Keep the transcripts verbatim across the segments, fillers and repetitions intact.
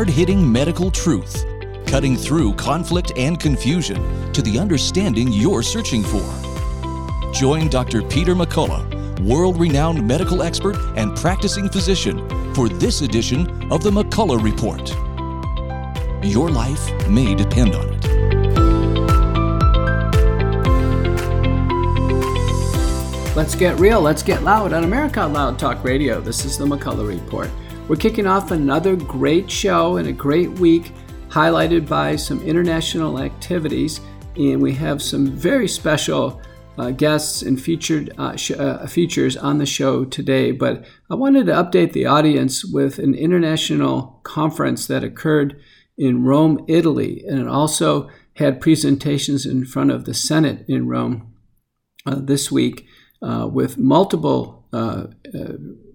hard-hitting medical truth, cutting through conflict and confusion to the understanding you're searching for. Join Doctor Peter McCullough, world-renowned medical expert and practicing physician, for this edition of the McCullough Report. Your life may depend on it. Let's get real, let's get loud on America Out Loud Talk Radio. This is the McCullough Report. We're kicking off another great show and a great week, highlighted by some international activities, and we have some very special uh, guests and featured uh, sh- uh, features on the show today. But I wanted to update the audience with an international conference that occurred in Rome, Italy, and it also had presentations in front of the Senate in Rome uh, this week uh, with multiple uh, uh,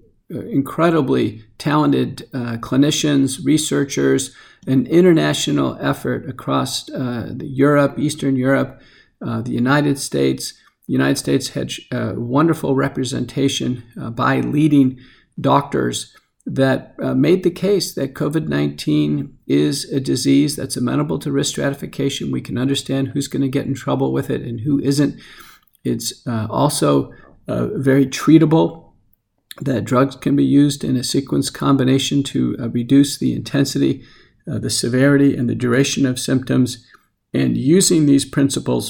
incredibly talented uh, clinicians, researchers, an international effort across uh, the Europe, Eastern Europe, uh, the United States. The United States had uh, wonderful representation uh, by leading doctors that uh, made the case that covid nineteen is a disease that's amenable to risk stratification. We can understand who's going to get in trouble with it and who isn't. It's uh, also uh, very treatable, that drugs can be used in a sequence combination to uh, reduce the intensity, uh, the severity, and the duration of symptoms. And using these principles,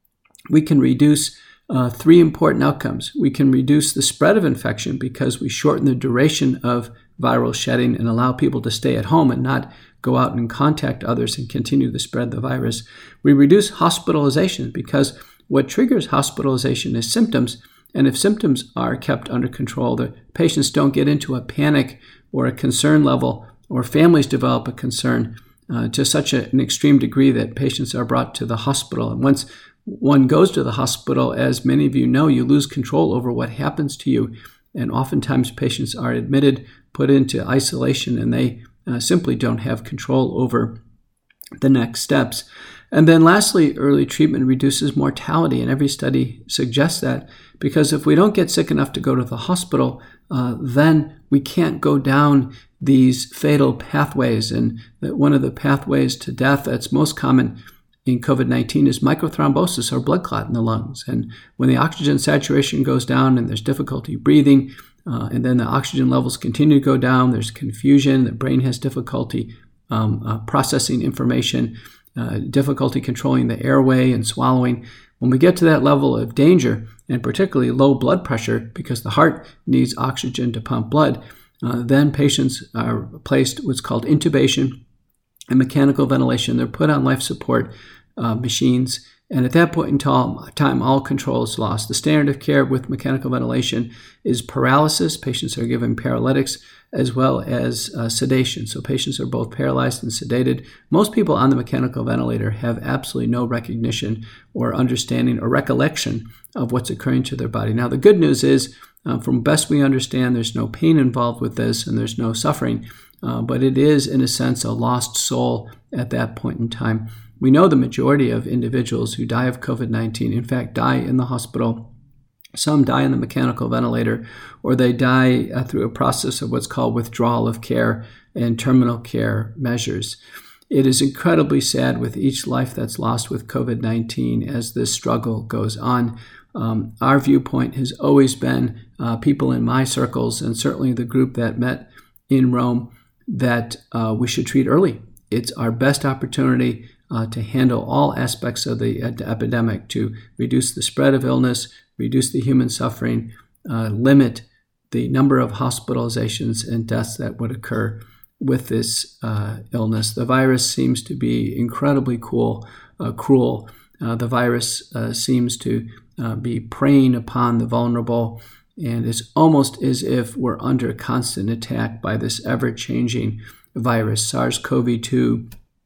we can reduce uh, three important outcomes. We can reduce the spread of infection because we shorten the duration of viral shedding and allow people to stay at home and not go out and contact others and continue to spread the virus. We reduce hospitalization because what triggers hospitalization is symptoms. And if symptoms are kept under control, the patients don't get into a panic or a concern level, or families develop a concern uh, to such a, an extreme degree that patients are brought to the hospital. And once one goes to the hospital, as many of you know, you lose control over what happens to you. And oftentimes patients are admitted, put into isolation, and they uh, simply don't have control over the next steps. And then lastly, early treatment reduces mortality, and every study suggests that, because if we don't get sick enough to go to the hospital, uh, then we can't go down these fatal pathways. And one of the pathways to death that's most common in covid nineteen is microthrombosis, or blood clot in the lungs. And when the oxygen saturation goes down and there's difficulty breathing, uh, and then the oxygen levels continue to go down, there's confusion, the brain has difficulty um, uh, processing information, Uh, difficulty controlling the airway and swallowing. When we get to that level of danger, and particularly low blood pressure, because the heart needs oxygen to pump blood, uh, then patients are placed what's called intubation and mechanical ventilation. They're put on life support uh, machines, and at that point in time, all control is lost. The standard of care with mechanical ventilation is paralysis. Patients are given paralytics as well as uh, sedation. So patients are both paralyzed and sedated. Most people on the mechanical ventilator have absolutely no recognition or understanding or recollection of what's occurring to their body. Now, the good news is, uh, from best we understand, there's no pain involved with this and there's no suffering, uh, but it is, in a sense, a lost soul at that point in time. We know the majority of individuals who die of covid nineteen, in fact, die in the hospital. Some die in the mechanical ventilator, or they die uh, through a process of what's called withdrawal of care and terminal care measures. It is incredibly sad with each life that's lost with covid nineteen as this struggle goes on. Um, our viewpoint has always been, uh, people in my circles, and certainly the group that met in Rome, that uh, we should treat early. It's our best opportunity uh, to handle all aspects of the ed- epidemic, to reduce the spread of illness, reduce the human suffering, uh, limit the number of hospitalizations and deaths that would occur with this uh, illness. The virus seems to be incredibly cool, uh, cruel. Uh, the virus uh, seems to uh, be preying upon the vulnerable, and it's almost as if we're under constant attack by this ever-changing virus, SARS-C o V two,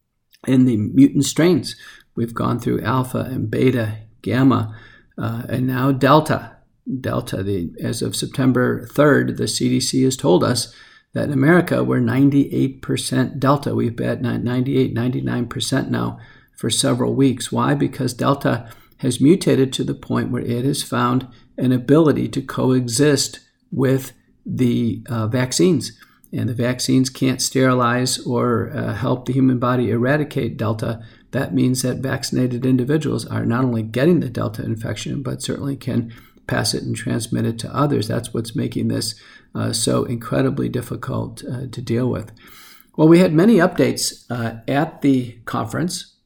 and the mutant strains. We've gone through alpha and beta, gamma, uh, and now delta. Delta, the, as of September third, the C D C has told us that in America, we're ninety-eight percent Delta. We've been at ninety-eight, ninety-nine percent now for several weeks. Why? Because Delta has mutated to the point where it has found an ability to coexist with the uh, vaccines. and the vaccines can't sterilize or uh, help the human body eradicate Delta, that means that vaccinated individuals are not only getting the Delta infection, but certainly can pass it and transmit it to others. That's what's making this uh, so incredibly difficult uh, to deal with. Well, we had many updates uh, at the conference,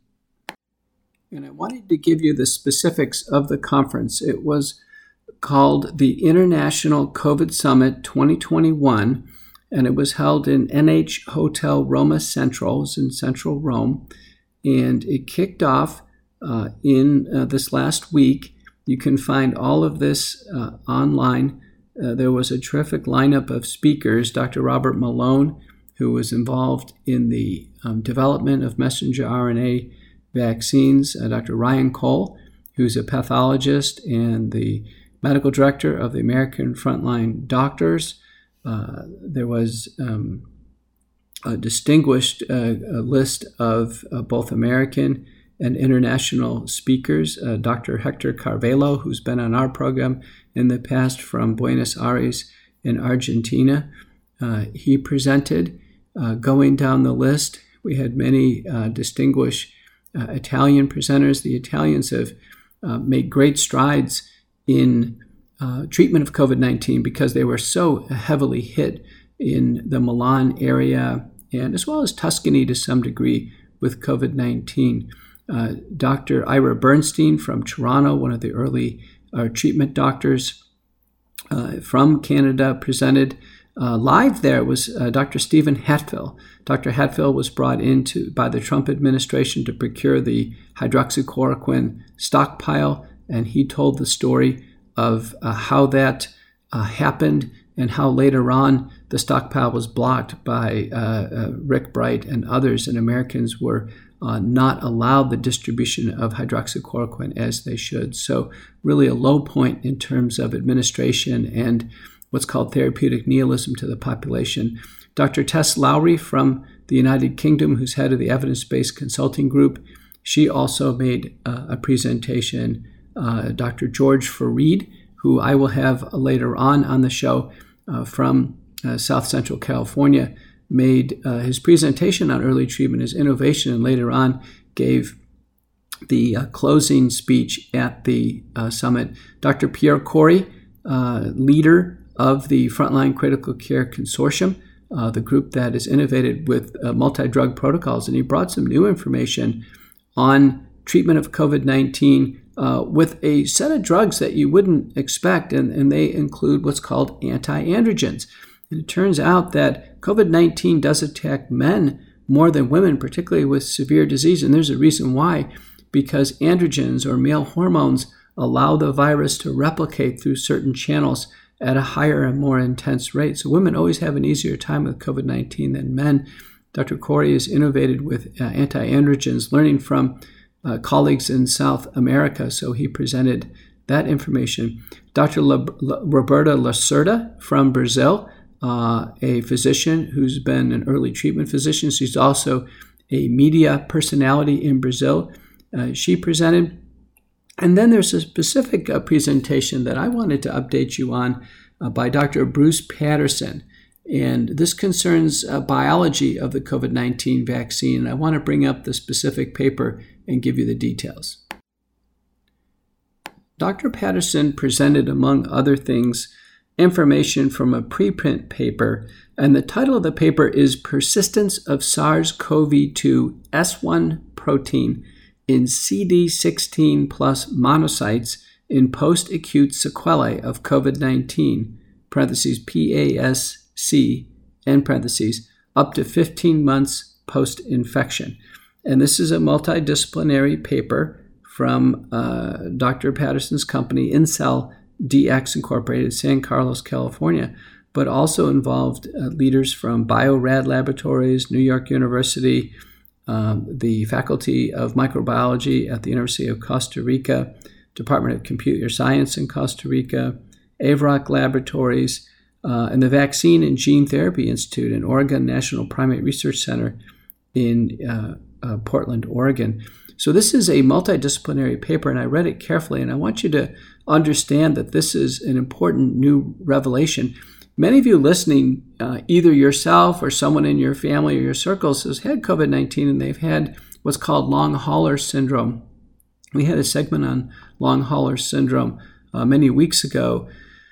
and I wanted to give you the specifics of the conference. It was called the International COVID Summit twenty twenty-one, and it was held in N H Hotel Roma Central. It was in central Rome, and it kicked off uh, in uh, this last week. You can find all of this uh, online. Uh, there was a terrific lineup of speakers. Doctor Robert Malone, who was involved in the um, development of messenger R N A vaccines. Uh, Doctor Ryan Cole, who's a pathologist and the medical director of the American Frontline Doctors. Uh, there was um, a distinguished uh, a list of uh, both American and international speakers. Uh, Doctor Hector Carvalho, who's been on our program in the past from Buenos Aires in Argentina. Uh, he presented. Uh, going down the list, we had many uh, distinguished uh, Italian presenters. The Italians have uh, made great strides in uh, treatment of COVID nineteen because they were so heavily hit in the Milan area and as well as Tuscany to some degree with COVID nineteen. Uh, Doctor Ira Bernstein from Toronto, one of the early uh, treatment doctors uh, from Canada, presented. Uh, live there was uh, Doctor Stephen Hatfill. Doctor Hatfill was brought in to, by the Trump administration to procure the hydroxychloroquine stockpile, and he told the story of uh, how that uh, happened and how later on the stockpile was blocked by uh, uh, Rick Bright and others, and Americans were uh, not allowed the distribution of hydroxychloroquine as they should. So really a low point in terms of administration and what's called therapeutic nihilism to the population. Doctor Tess Lowry from the United Kingdom, who's head of the Evidence-Based Consulting Group, she also made uh, a presentation. Uh, Doctor George Fareed, who I will have later on on the show uh, from uh, South Central California, made uh, his presentation on early treatment as innovation, and later on gave the uh, closing speech at the uh, summit. Doctor Pierre Corey, uh, leader of the Frontline Critical Care Consortium, uh, the group that is innovated with uh, multi-drug protocols, and he brought some new information on treatment of COVID nineteen uh, with a set of drugs that you wouldn't expect, and, and they include what's called anti-androgens. And it turns out that COVID nineteen does attack men more than women, particularly with severe disease, and there's a reason why, because androgens or male hormones allow the virus to replicate through certain channels at a higher and more intense rate. So women always have an easier time with COVID nineteen than men. Doctor Corey is innovated with uh, anti-androgens, learning from uh, colleagues in South America. So he presented that information. Doctor La- La- Roberta Lacerda from Brazil, uh, a physician who's been an early treatment physician. She's also a media personality in Brazil. Uh, she presented. And then there's a specific uh, presentation that I wanted to update you on uh, by Doctor Bruce Patterson. And this concerns uh, biology of the COVID nineteen vaccine. And I want to bring up the specific paper and give you the details. Doctor Patterson presented, among other things, information from a preprint paper. And the title of the paper is Persistence of SARS-C o V two S one Protein in C D sixteen plus monocytes in post-acute sequelae of COVID nineteen, parentheses P A S C, end parentheses, up to fifteen months post-infection. And this is a multidisciplinary paper from uh, Doctor Patterson's company, Incell D X Incorporated, San Carlos, California, but also involved uh, leaders from Biorad Laboratories, New York University, Um, the Faculty of Microbiology at the University of Costa Rica, Department of Computer Science in Costa Rica, A V R O C Laboratories, uh, and the Vaccine and Gene Therapy Institute and Oregon National Primate Research Center in uh, uh, Portland, Oregon. So this is a multidisciplinary paper, and I read it carefully, and I want you to understand that this is an important new revelation. many of you listening, uh, either yourself or someone in your family or your circles has had COVID nineteen, and they've had what's called long hauler syndrome. We had a segment on long hauler syndrome uh, many weeks ago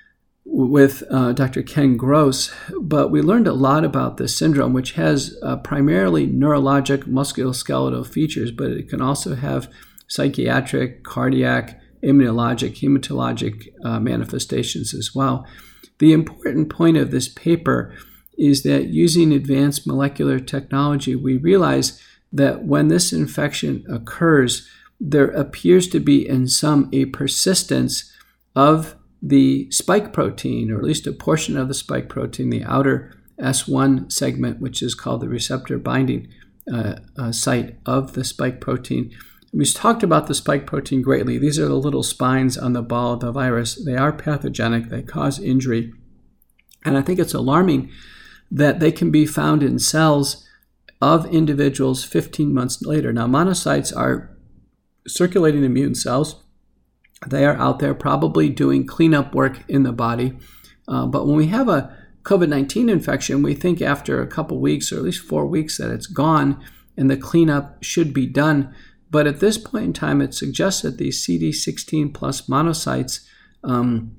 with uh, Doctor Ken Gross, but we learned a lot about this syndrome, which has uh, primarily neurologic musculoskeletal features, but it can also have psychiatric, cardiac, immunologic, hematologic uh, manifestations as well. The important point of this paper is that using advanced molecular technology, we realize that when this infection occurs, there appears to be in some a persistence of the spike protein, or at least a portion of the spike protein, the outer S one segment, which is called the receptor binding uh, uh, site of the spike protein. We've talked about the spike protein greatly. These are the little spines on the ball of the virus. They are pathogenic. They cause injury. And I think it's alarming that they can be found in cells of individuals fifteen months later. Now, monocytes are circulating immune cells. They are out there probably doing cleanup work in the body. Uh, but when we have a COVID nineteen infection, we think after a couple weeks or at least four weeks that it's gone and the cleanup should be done. But at this point in time, it suggests that these C D sixteen plus monocytes um,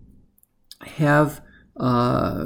have uh,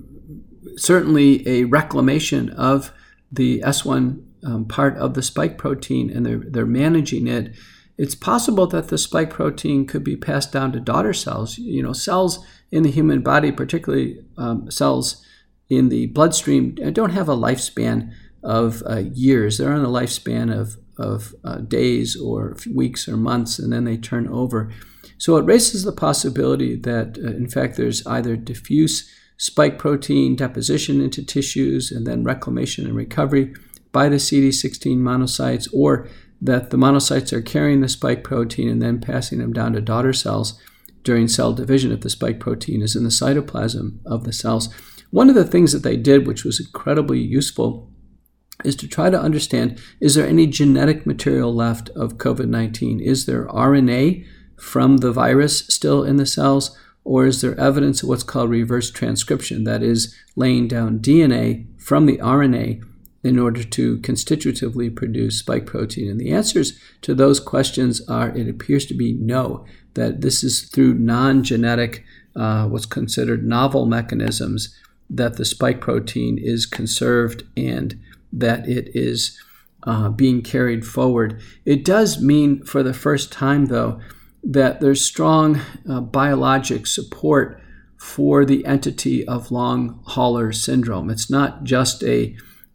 certainly a reclamation of the S one um, part of the spike protein, and they're, they're managing it. It's possible that the spike protein could be passed down to daughter cells. You know, cells in the human body, particularly um, cells in the bloodstream, don't have a lifespan of uh, years. They're on a lifespan of, of uh, days or weeks or months, and then they turn over. So it raises the possibility that, uh, in fact, there's either diffuse spike protein deposition into tissues and then reclamation and recovery by the C D sixteen monocytes, or that the monocytes are carrying the spike protein and then passing them down to daughter cells during cell division if the spike protein is in the cytoplasm of the cells. One of the things that they did, which was incredibly useful, is to try to understand, is there any genetic material left of COVID nineteen? Is there R N A from the virus still in the cells, or is there evidence of what's called reverse transcription, that is, laying down D N A from the R N A in order to constitutively produce spike protein? And the answers to those questions are, it appears to be no, that this is through non-genetic, uh, what's considered novel mechanisms, that the spike protein is conserved and that it is uh, being carried forward. It does mean for the first time, though, that there's strong uh, biologic support for the entity of long hauler syndrome. It's not just a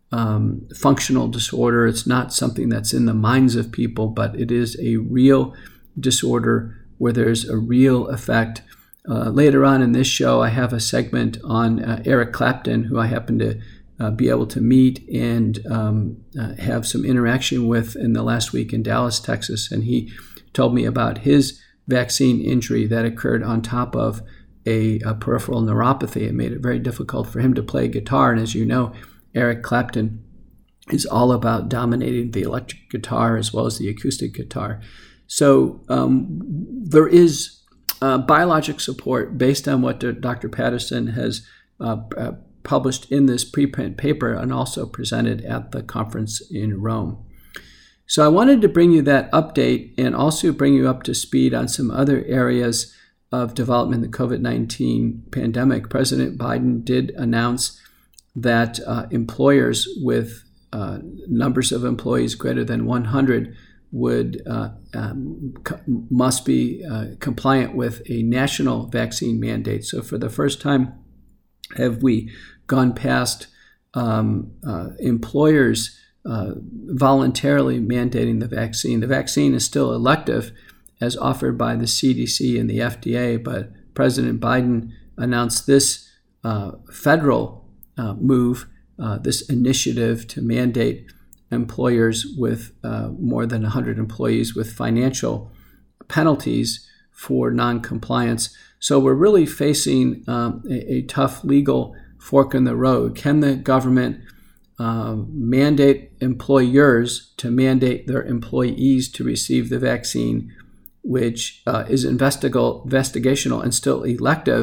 Um, functional disorder. It's not something that's in the minds of people, but it is a real disorder where there's a real effect. Uh, later on in this show, I have a segment on uh, Eric Clapton, who I happen to uh, be able to meet and um, uh, have some interaction with in the last week in Dallas, Texas. And he told me about his vaccine injury that occurred on top of a, a peripheral neuropathy. It made it very difficult for him to play guitar. And as you know, Eric Clapton is all about dominating the electric guitar as well as the acoustic guitar. So um, there is uh, biologic support based on what Doctor Patterson has uh, uh, published in this preprint paper and also presented at the conference in Rome. So I wanted to bring you that update and also bring you up to speed on some other areas of development in the COVID nineteen pandemic. President Biden did announce that uh, employers with uh, numbers of employees greater than one hundred would uh, um, co- must be uh, compliant with a national vaccine mandate. So for the first time, have we gone past um, uh, employers uh, voluntarily mandating the vaccine? The vaccine is still elective as offered by the C D C and the F D A, but President Biden announced this uh, federal Uh, move, uh, this initiative to mandate employers with uh, more than one hundred employees with financial penalties for non-compliance. So we're really facing um, a, a tough legal fork in the road. Can the government uh, mandate employers to mandate their employees to receive the vaccine, which uh, is investigal- investigational and still elective?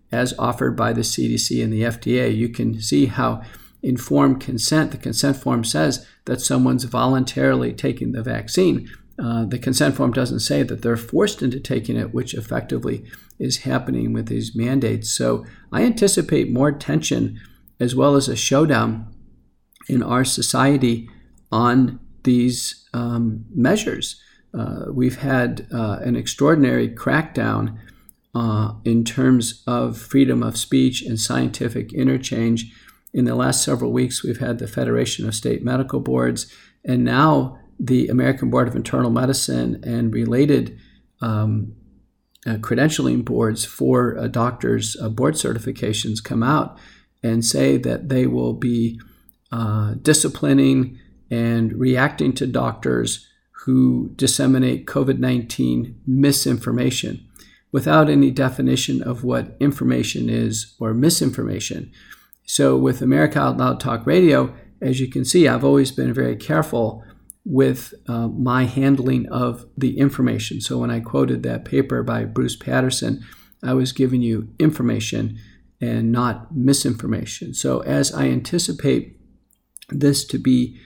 as offered by the C D C and the F D A. You can see how informed consent, the consent form says that someone's voluntarily taking the vaccine. Uh, the consent form doesn't say that they're forced into taking it, which effectively is happening with these mandates. So I anticipate more tension as well as a showdown in our society on these um, measures. Uh, we've had uh, an extraordinary crackdown uh, in terms of freedom of speech and scientific interchange. In the last several weeks, we've had the Federation of State Medical Boards, and now the American Board of Internal Medicine and related um, uh, credentialing boards for uh, doctors' uh, board certifications come out and say that they will be uh, disciplining and reacting to doctors who disseminate COVID nineteen misinformation without any definition of what information is or misinformation. So with America Out Loud Talk Radio, as you can see, I've always been very careful with uh, my handling of the information. So when I quoted that paper by Bruce Patterson, I was giving you information and not misinformation. So as I anticipate this to be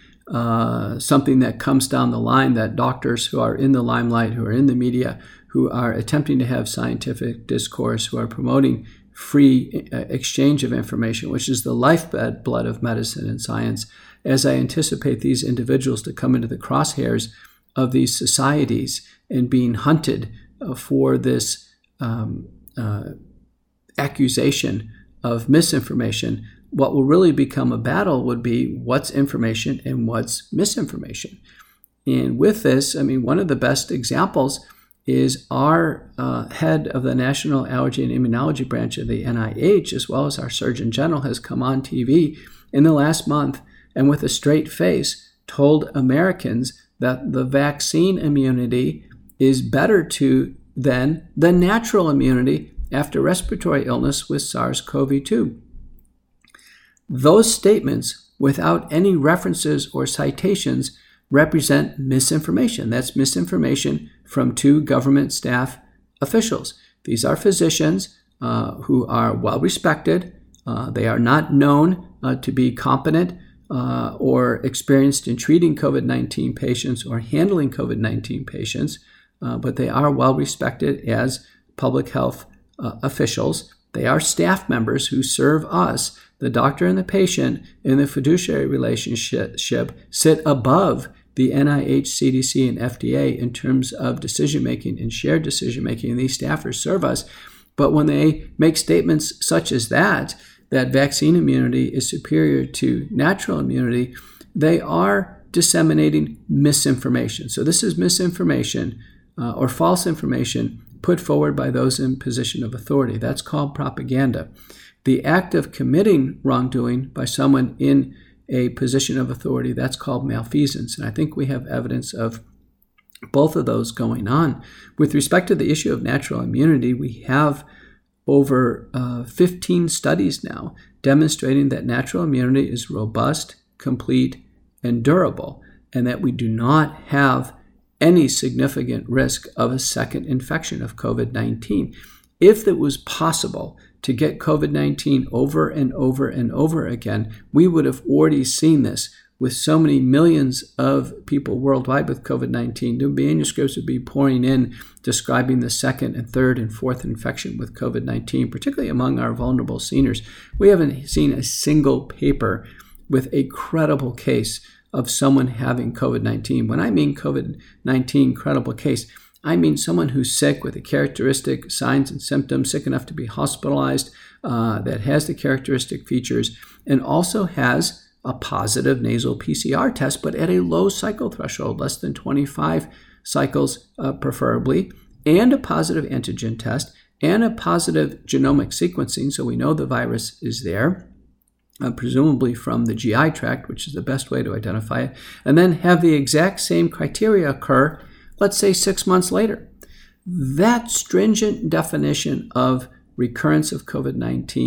uh, something that comes down the line, that doctors who are in the limelight, who are in the media, who are attempting to have scientific discourse, who are promoting free exchange of information, which is the lifeblood blood of medicine and science, as I anticipate these individuals to come into the crosshairs of these societies and being hunted uh, for this um, uh, accusation of misinformation, what will really become a battle would be what's information and what's misinformation. And with this, I mean, one of the best examples is our uh, head of the National Allergy and Immunology Branch of the N I H, as well as our Surgeon General, has come on T V in the last month and with a straight face told Americans that the vaccine immunity is better to than the natural immunity after respiratory illness with SARS-C o V two. Those statements, without any references or citations, represent misinformation. That's misinformation from two government staff officials. These are physicians uh, who are well respected. Uh, they are not known uh, to be competent uh, or experienced in treating COVID nineteen patients or handling COVID nineteen patients, uh, but they are well respected as public health uh, officials. They are staff members who serve us. The doctor and the patient in the fiduciary relationship sit above the N I H, C D C, and F D A in terms of decision-making and shared decision-making, and these staffers serve us. But when they make statements such as that, that vaccine immunity is superior to natural immunity, they are disseminating misinformation. So this is misinformation uh, or false information put forward by those in position of authority. That's called propaganda. The act of committing wrongdoing by someone in a position of authority, that's called malfeasance. And I think we have evidence of both of those going on. With respect to the issue of natural immunity, we have over uh, fifteen studies now demonstrating that natural immunity is robust, complete, and durable, and that we do not have any significant risk of a second infection of COVID nineteen. If it was possible to get COVID nineteen over and over and over again, we would have already seen this with so many millions of people worldwide with COVID nineteen. New manuscripts would be pouring in describing the second and third and fourth infection with COVID nineteen, particularly among our vulnerable seniors. We haven't seen a single paper with a credible case of someone having COVID nineteen. When I mean COVID nineteen credible case, I mean someone who's sick with the characteristic signs and symptoms, sick enough to be hospitalized, uh, that has the characteristic features, and also has a positive nasal P C R test, but at a low cycle threshold, less than twenty-five cycles uh, preferably, and a positive antigen test, and a positive genomic sequencing, so we know the virus is there, uh, presumably from the G I tract, which is the best way to identify it, and then have the exact same criteria occur, let's say six months later. That stringent definition of recurrence of COVID nineteen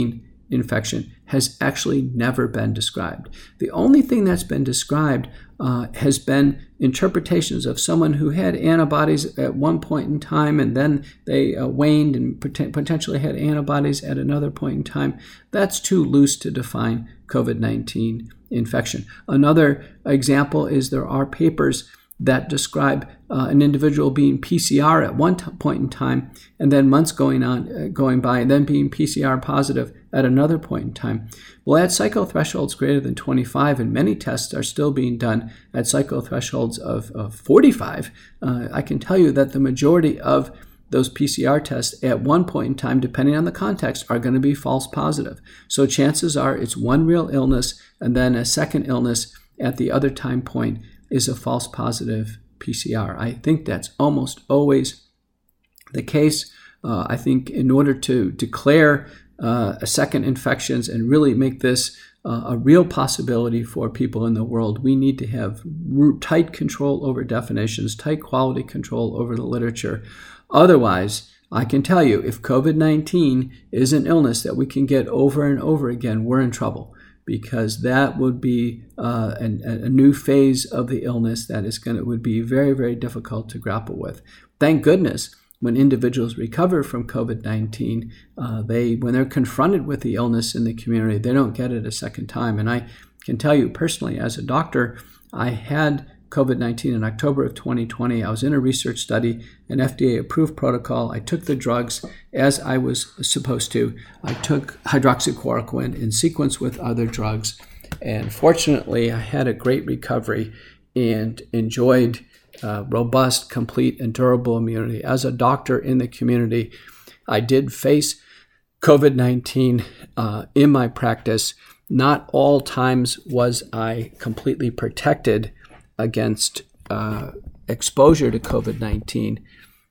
infection has actually never been described. The only thing that's been described uh, has been interpretations of someone who had antibodies at one point in time and then they uh, waned and pot- potentially had antibodies at another point in time. That's too loose to define COVID nineteen infection. Another example is there are papers that describe uh, an individual being P C R at one t- point in time and then months going on, uh, going by, and then being P C R positive at another point in time. Well, at psychothresholds greater than twenty-five, and many tests are still being done at psychothresholds of, of forty-five, uh, I can tell you that the majority of those P C R tests at one point in time, depending on the context, are going to be false positive. So chances are it's one real illness and then a second illness at the other time point is a false positive P C R. I think that's almost always the case. Uh, I think in order to declare uh, a second infections and really make this uh, a real possibility for people in the world, we need to have tight control over definitions, tight quality control over the literature. Otherwise, I can tell you, if COVID nineteen is an illness that we can get over and over again, we're in trouble, because that would be uh, an, a new phase of the illness that is going to would be very, very difficult to grapple with. Thank goodness, when individuals recover from COVID nineteen, uh, they when they're confronted with the illness in the community, they don't get it a second time. And I can tell you personally, as a doctor, I had COVID nineteen in October of twenty twenty. I was in a research study, an F D A-approved protocol. I took the drugs as I was supposed to. I took hydroxychloroquine in sequence with other drugs. And fortunately, I had a great recovery and enjoyed uh, robust, complete, and durable immunity. As a doctor in the community, I did face COVID nineteen uh, in my practice. Not all times was I completely protected against uh, exposure to COVID nineteen.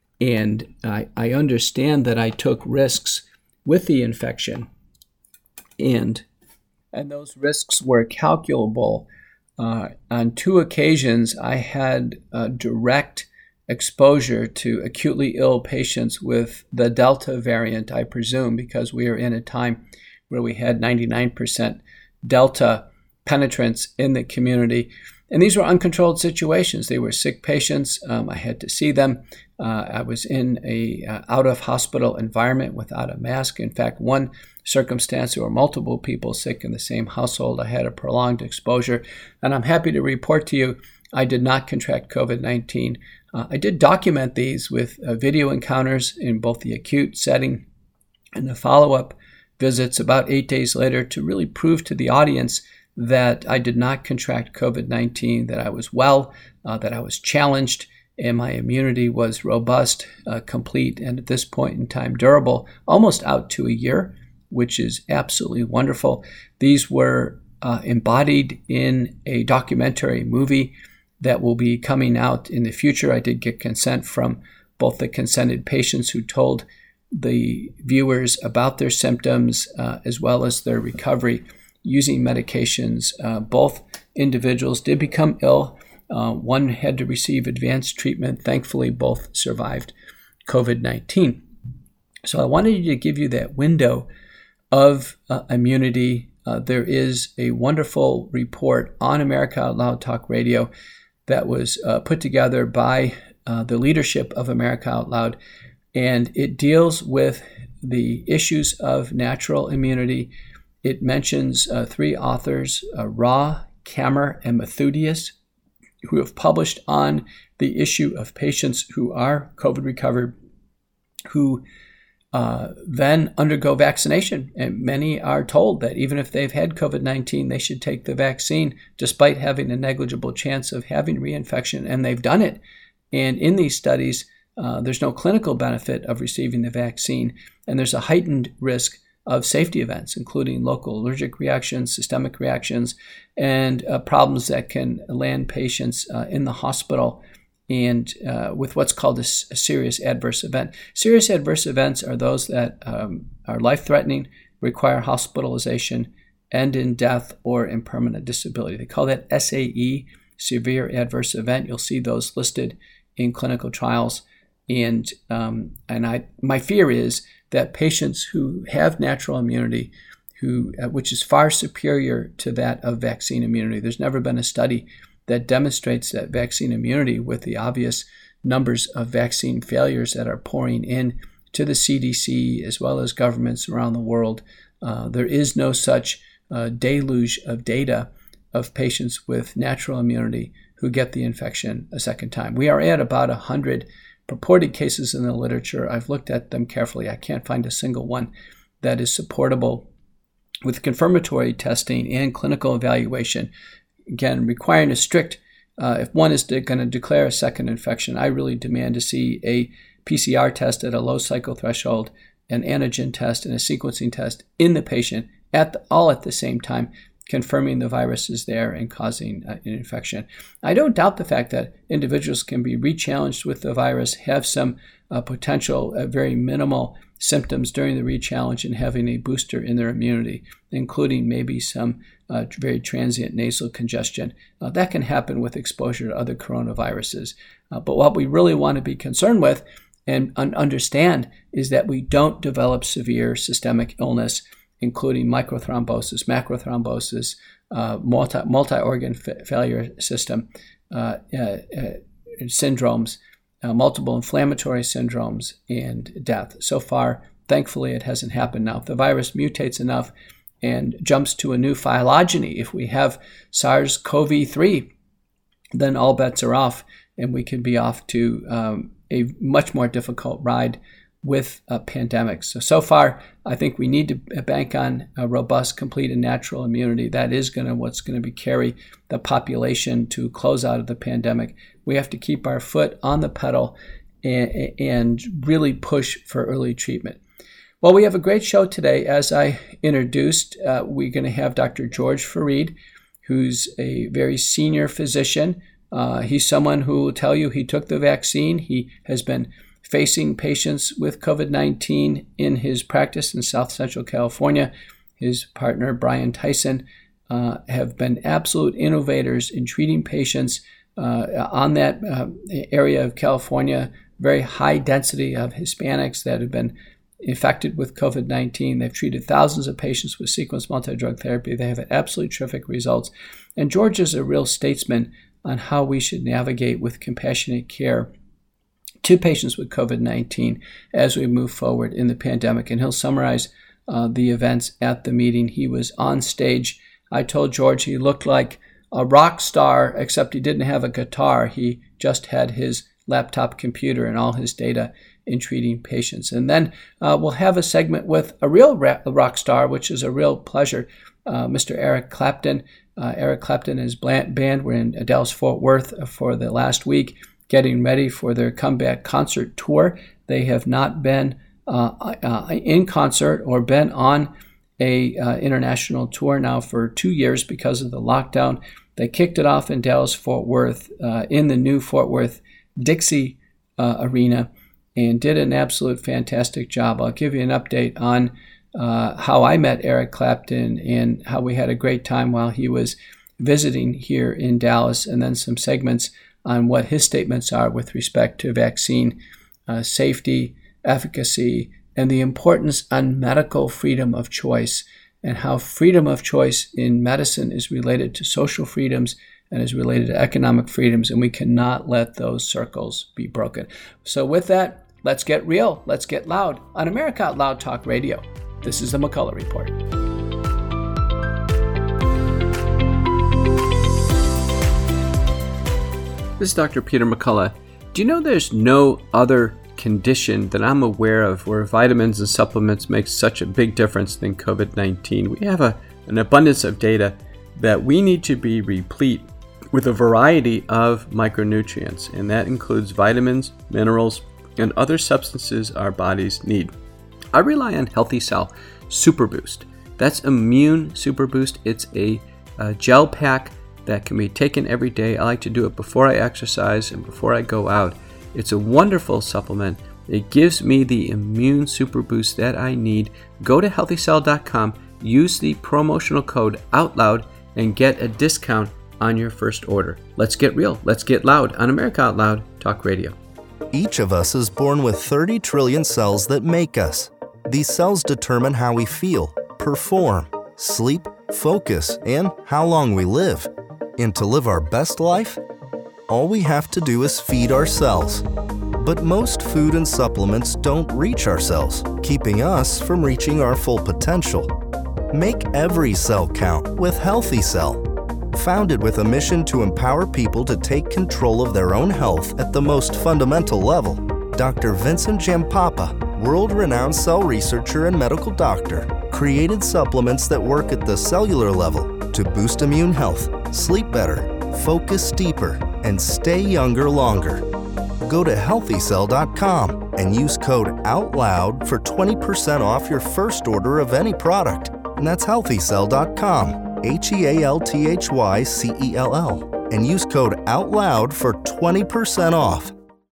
And I, I understand that I took risks with the infection, and, and those risks were calculable. Uh, on two occasions, I had uh, direct exposure to acutely ill patients with the Delta variant, I presume, because we are in a time where we had ninety-nine percent Delta penetrance in the community. And these were uncontrolled situations. They were sick patients. Um, I had to see them. Uh, I was in a uh, out-of-hospital environment without a mask. In fact, one circumstance, there were multiple people sick in the same household. I had a prolonged exposure. And I'm happy to report to you, I did not contract COVID nineteen. Uh, I did document these with uh, video encounters in both the acute setting and the follow-up visits about eight days later to really prove to the audience that I did not contract COVID nineteen, that I was well, uh, that I was challenged, and my immunity was robust, uh, complete, and at this point in time durable, almost out to a year, which is absolutely wonderful. These were uh, embodied in a documentary movie that will be coming out in the future. I did get consent from both the consented patients who told the viewers about their symptoms uh, as well as their recovery using medications. Uh, both individuals did become ill. Uh, one had to receive advanced treatment. Thankfully, both survived COVID nineteen. So I wanted to give you that window of uh, immunity. Uh, there is a wonderful report on America Out Loud Talk Radio that was uh, put together by uh, the leadership of America Out Loud, and it deals with the issues of natural immunity. It mentions uh, three authors, uh, Ra, Kammer, and Mathudius, who have published on the issue of patients who are COVID recovered, who uh, then undergo vaccination. And many are told that even if they've had COVID nineteen, they should take the vaccine despite having a negligible chance of having reinfection, and they've done it. And in these studies, uh, there's no clinical benefit of receiving the vaccine, and there's a heightened risk of safety events, including local allergic reactions, systemic reactions, and uh, problems that can land patients uh, in the hospital and uh, with what's called a, a serious adverse event. Serious adverse events are those that um, are life-threatening, require hospitalization, end in death or in permanent disability. They call that S A E, severe adverse event. You'll see those listed in clinical trials. And um, and I my fear is that patients who have natural immunity, who, uh, which is far superior to that of vaccine immunity. There's never been a study that demonstrates that vaccine immunity, with the obvious numbers of vaccine failures that are pouring in to the C D C as well as governments around the world. Uh, there is no such uh, deluge of data of patients with natural immunity who get the infection a second time. We are at about one hundred purported cases in the literature. I've looked at them carefully. I can't find a single one that is supportable with confirmatory testing and clinical evaluation. Again, requiring a strict, uh, if one is going to declare a second infection, I really demand to see a P C R test at a low cycle threshold, an antigen test, and a sequencing test in the patient at the, all at the same time, confirming the virus is there and causing uh, an infection. I don't doubt the fact that individuals can be re-challenged with the virus, have some uh, potential uh, very minimal symptoms during the re-challenge, and having a booster in their immunity, including maybe some uh, very transient nasal congestion. Uh, that can happen with exposure to other coronaviruses. Uh, but what we really want to be concerned with and un- understand is that we don't develop severe systemic illness, including microthrombosis, macrothrombosis, uh, multi, multi-organ fa- failure system uh, uh, uh, syndromes, uh, multiple inflammatory syndromes, and death. So far, thankfully, it hasn't happened. Now, if the virus mutates enough and jumps to a new phylogeny, if we have SARS-C o V three, then all bets are off, and we can be off to um, a much more difficult ride with uh, pandemics. So, so far, I think we need to bank on a robust, complete, and natural immunity. That is going to what's going to be carry the population to close out of the pandemic. We have to keep our foot on the pedal and, and really push for early treatment. Well, we have a great show today. As I introduced, uh, we're going to have Doctor George Fareed, who's a very senior physician. Uh, he's someone who will tell you he took the vaccine. He has been facing patients with COVID nineteen in his practice in South Central California. His partner, Brian Tyson, uh, have been absolute innovators in treating patients uh, on that uh, area of California, very high density of Hispanics that have been infected with COVID nineteen. They've treated thousands of patients with sequence multi-drug therapy. They have had absolutely terrific results. And George is a real statesman on how we should navigate with compassionate care to patients with COVID nineteen as we move forward in the pandemic. And he'll summarize uh, the events at the meeting. He was on stage. I told George he looked like a rock star, except he didn't have a guitar. He just had his laptop computer and all his data in treating patients. And then uh, we'll have a segment with a real rock star, which is a real pleasure, uh, Mister Eric Clapton. Uh, Eric Clapton and his band were in Dallas-Fort Worth for the last week, getting ready for their comeback concert tour. They have not been uh, uh, in concert or been on a uh, international tour now for two years because of the lockdown. They kicked it off in Dallas-Fort Worth uh, in the new Fort Worth Dixie uh, Arena and did an absolute fantastic job. I'll give you an update on uh, how I met Eric Clapton and how we had a great time while he was visiting here in Dallas, and then some segments on what his statements are with respect to vaccine uh, safety, efficacy, and the importance on medical freedom of choice, and how freedom of choice in medicine is related to social freedoms and is related to economic freedoms, and we cannot let those circles be broken. So with that, let's get real, let's get loud on America Out Loud Talk Radio. This is the McCullough Report. This is Doctor Peter McCullough. Do you know there's no other condition that I'm aware of where vitamins and supplements make such a big difference than COVID nineteen? We have a, an abundance of data that we need to be replete with a variety of micronutrients, and that includes vitamins, minerals, and other substances our bodies need. I rely on Healthy Cell Super Boost. That's Immune Super Boost. It's a, a gel pack that can be taken every day. I like to do it before I exercise and before I go out. It's a wonderful supplement. It gives me the immune super boost that I need. Go to healthy cell dot com, use the promotional code OUTLOUD, and get a discount on your first order. Let's get real. Let's get loud on America Out Loud Talk Radio. Each of us is born with thirty trillion cells that make us. These cells determine how we feel, perform, sleep, focus, and how long we live. And to live our best life, all we have to do is feed our cells. But most food and supplements don't reach our cells, keeping us from reaching our full potential. Make every cell count with Healthy Cell. Founded with a mission to empower people to take control of their own health at the most fundamental level, Doctor Vincent Giampapa, world-renowned cell researcher and medical doctor, created supplements that work at the cellular level to boost immune health, sleep better, focus deeper, and stay younger longer. Go to healthy cell dot com and use code OUTLOUD for twenty percent off your first order of any product. And that's healthy cell dot com, H E A L T H Y C E L L, and use code OUTLOUD for twenty percent off.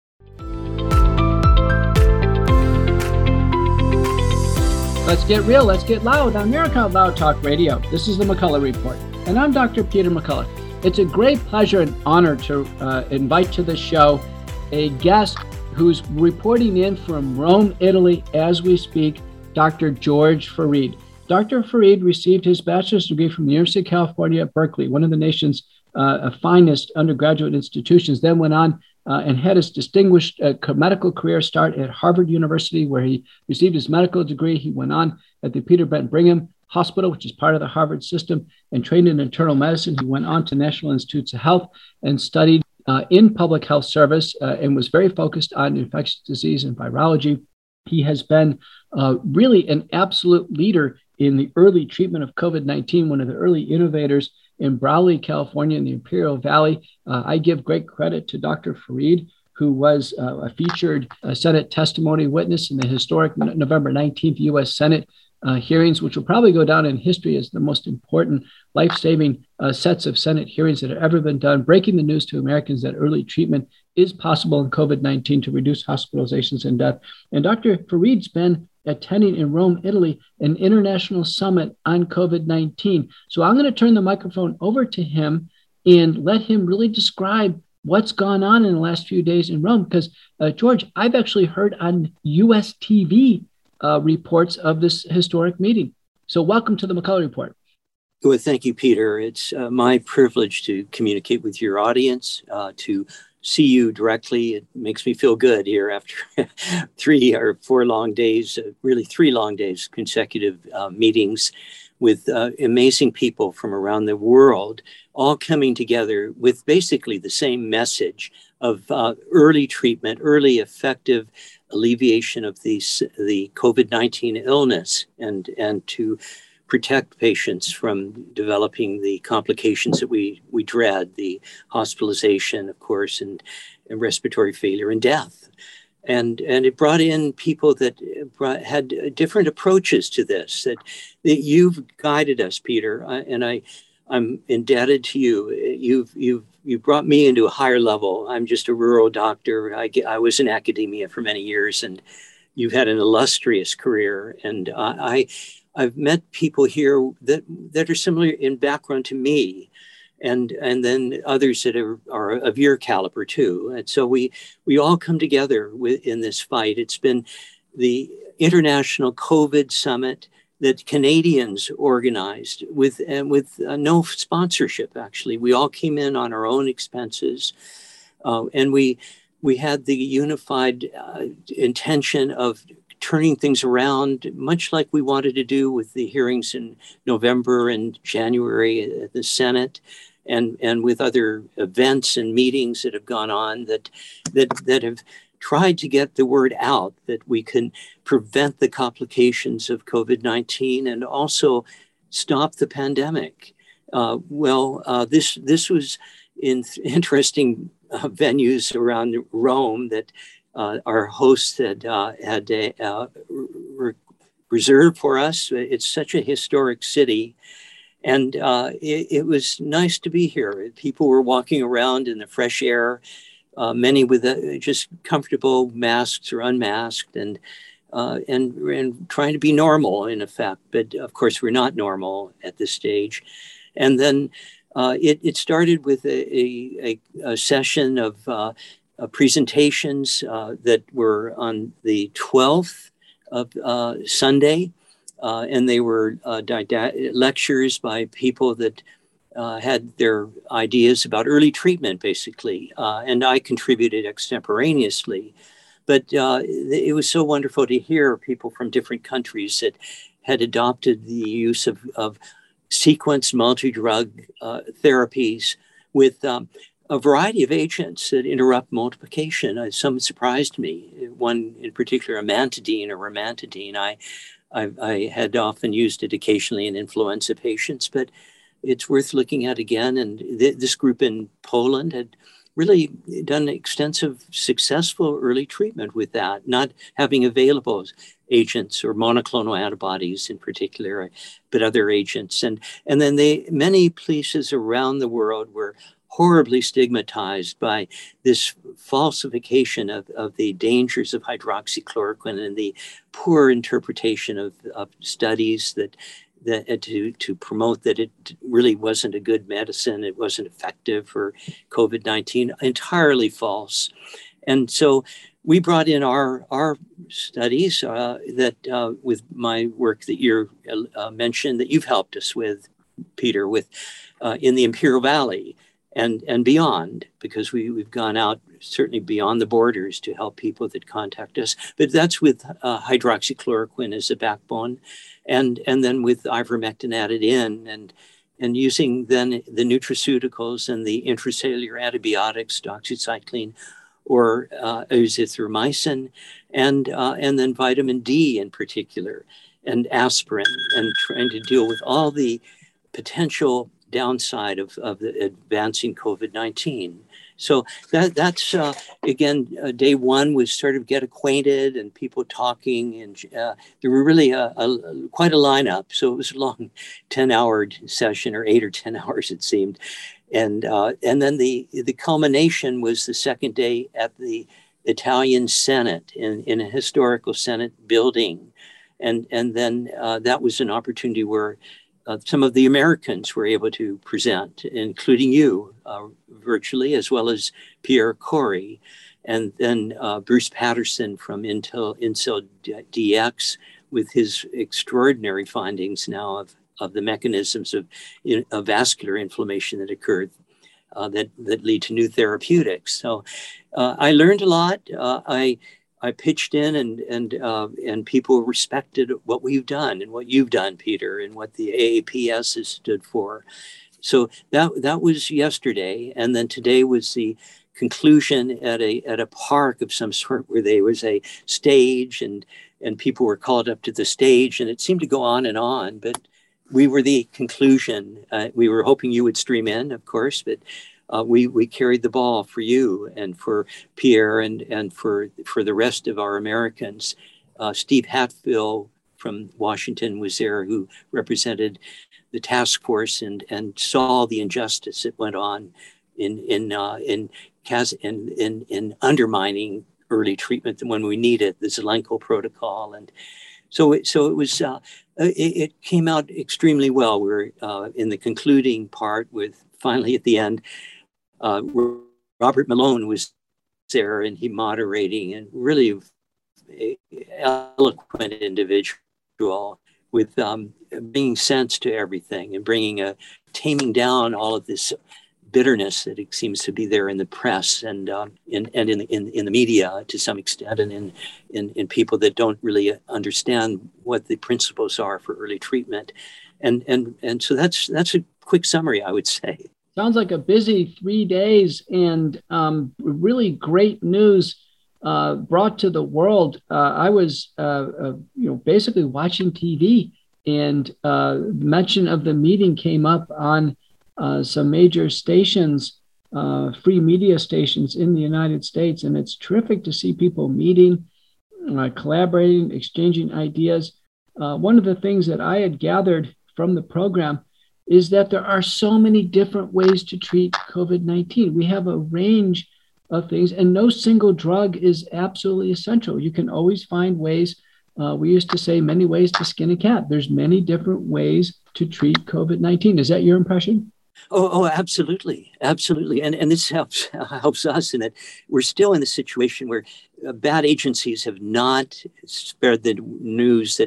Let's get real, let's get loud on America Out Loud Talk Radio. This is the McCullough Report, and I'm Doctor Peter McCullough. It's a great pleasure and honor to uh, invite to the show a guest who's reporting in from Rome, Italy, as we speak, Doctor George Fareed. Doctor Fareed received his bachelor's degree from the University of California at Berkeley, one of the nation's uh, finest undergraduate institutions, then went on uh, and had his distinguished uh, medical career start at Harvard University, where he received his medical degree. He went on at the Peter Brent Brigham Hospital, which is part of the Harvard system, and trained in internal medicine. He went on to National Institutes of Health and studied uh, in public health service uh, and was very focused on infectious disease and virology. He has been uh, really an absolute leader in the early treatment of COVID nineteen, one of the early innovators in Brawley, California, in the Imperial Valley. Uh, I give great credit to Doctor Fareed, who was uh, a featured uh, Senate testimony witness in the historic November nineteenth U S Senate uh, hearings, which will probably go down in history as the most important life-saving uh, sets of Senate hearings that have ever been done, breaking the news to Americans that early treatment is possible in COVID nineteen to reduce hospitalizations and death. And Doctor Fareed's been attending in Rome, Italy, an international summit on COVID nineteen. So I'm going to turn the microphone over to him and let him really describe what's gone on in the last few days in Rome. Because, uh, George, I've actually heard on U S T V uh, reports of this historic meeting. So welcome to the McCullough Report. Well, thank you, Peter. It's uh, my privilege to communicate with your audience, uh, to see you directly. It makes me feel good here after three or four long days, uh, really three long days, consecutive uh, meetings with uh, amazing people from around the world, all coming together with basically the same message of uh, early treatment, early effective alleviation of these, the COVID nineteen illness, and, and to protect patients from developing the complications that we, we dread, the hospitalization, of course, and, and respiratory failure and death. And, and it brought in people that brought, had different approaches to this, that, that you've guided us, Peter, uh, and I, I'm indebted to you. You've, you've, you brought me into a higher level. I'm just a rural doctor. I, I was in academia for many years, and you've had an illustrious career. And uh, I, I've met people here that, that are similar in background to me, and and then others that are, are of your caliber too. And so we we all come together with, in this fight. It's been the International COVID Summit that Canadians organized with and with uh, no sponsorship. Actually, we all came in on our own expenses, uh, and we we had the unified uh, intention of turning things around, much like we wanted to do with the hearings in November and January at the Senate, and, and with other events and meetings that have gone on that, that, that have tried to get the word out that we can prevent the complications of COVID nineteen and also stop the pandemic. Uh, well, uh, this, this was in interesting uh, venues around Rome that Uh, our hosts had uh, had uh, re- reserved for us. It's such a historic city, and uh, it, it was nice to be here. People were walking around in the fresh air, uh, many with uh, just comfortable masks or unmasked, and uh, and and trying to be normal in effect. But of course, we're not normal at this stage. And then uh, it, it started with a, a, a session of uh, Uh, presentations uh, that were on the twelfth of uh, Sunday uh, and they were uh, dida- lectures by people that uh, had their ideas about early treatment, basically, uh, and I contributed extemporaneously. But uh, it was so wonderful to hear people from different countries that had adopted the use of, of sequenced multi-drug uh, therapies with um, a variety of agents that interrupt multiplication. Uh, some surprised me. One in particular, amantadine or ramantadine. I, I, I had often used it occasionally in influenza patients, but it's worth looking at again. And th- this group in Poland had really done extensive, successful early treatment with that, not having available agents or monoclonal antibodies in particular, but other agents. And, and then they, many places around the world were horribly stigmatized by this falsification of, of the dangers of hydroxychloroquine and the poor interpretation of, of studies that That, uh, to, to promote that it really wasn't a good medicine, it wasn't effective for COVID nineteen, entirely false. And so we brought in our, our studies uh, that uh, with my work that you uh, mentioned, that you've helped us with, Peter, with uh, in the Imperial Valley and, and beyond, because we, we've gone out certainly beyond the borders to help people that contact us. But that's with uh, hydroxychloroquine as a backbone. And and then with ivermectin added in, and and using then the nutraceuticals and the intracellular antibiotics, doxycycline or uh, azithromycin, and uh, and then vitamin D in particular, and aspirin, and trying to deal with all the potential downside of, of the advancing COVID nineteen. So that that's, uh, again, uh, day one was sort of get acquainted and people talking. And uh, there were really a, a, quite a lineup. So it was a long ten-hour session, or eight or ten hours, it seemed. And uh, and then the, the culmination was the second day at the Italian Senate in, in a historical Senate building. And, and then uh, that was an opportunity where Uh, some of the Americans were able to present, including you, uh, virtually, as well as Pierre Corey, and then uh, Bruce Patterson from Intel, Incel D X, with his extraordinary findings now of, of the mechanisms of, in, of vascular inflammation that occurred uh, that, that lead to new therapeutics. So uh, I learned a lot. Uh, I I pitched in, and and uh, and people respected what we've done and what you've done, Peter, and what the A A P S has stood for. So that that was yesterday, and then today was the conclusion at a at a park of some sort, where there was a stage, and and people were called up to the stage, and it seemed to go on and on. But we were the conclusion. Uh, we were hoping you would stream in, of course, but. Uh, we we carried the ball for you and for Pierre and and for for the rest of our Americans. Uh, Steve Hatfield from Washington was there, who represented the task force and and saw the injustice that went on in in uh, in, in in in undermining early treatment when we need it, the Zelenko protocol. And so it, so it was uh, it, it came out extremely well. We're uh, in the concluding part with finally at the end. Uh, Robert Malone was there, and he moderating, and really eloquent individual with um, bringing sense to everything and bringing a taming down all of this bitterness that it seems to be there in the press and um, in, and in, in in the media to some extent, and in, in in people that don't really understand what the principles are for early treatment, and and and so that's that's a quick summary, I would say. Sounds like a busy three days and um, really great news uh, brought to the world. Uh, I was, uh, uh, you know, basically watching T V, and uh, mention of the meeting came up on uh, some major stations, uh, free media stations in the United States, and it's terrific to see people meeting, uh, collaborating, exchanging ideas. Uh, one of the things that I had gathered from the program is that there are so many different ways to treat COVID nineteen. We have a range of things, and no single drug is absolutely essential. You can always find ways. Uh, we used to say many ways to skin a cat. There's many different ways to treat COVID nineteen. Is that your impression? Oh, oh, absolutely, absolutely, and and this helps helps us in that we're still in the situation where uh, bad agencies have not spared the news that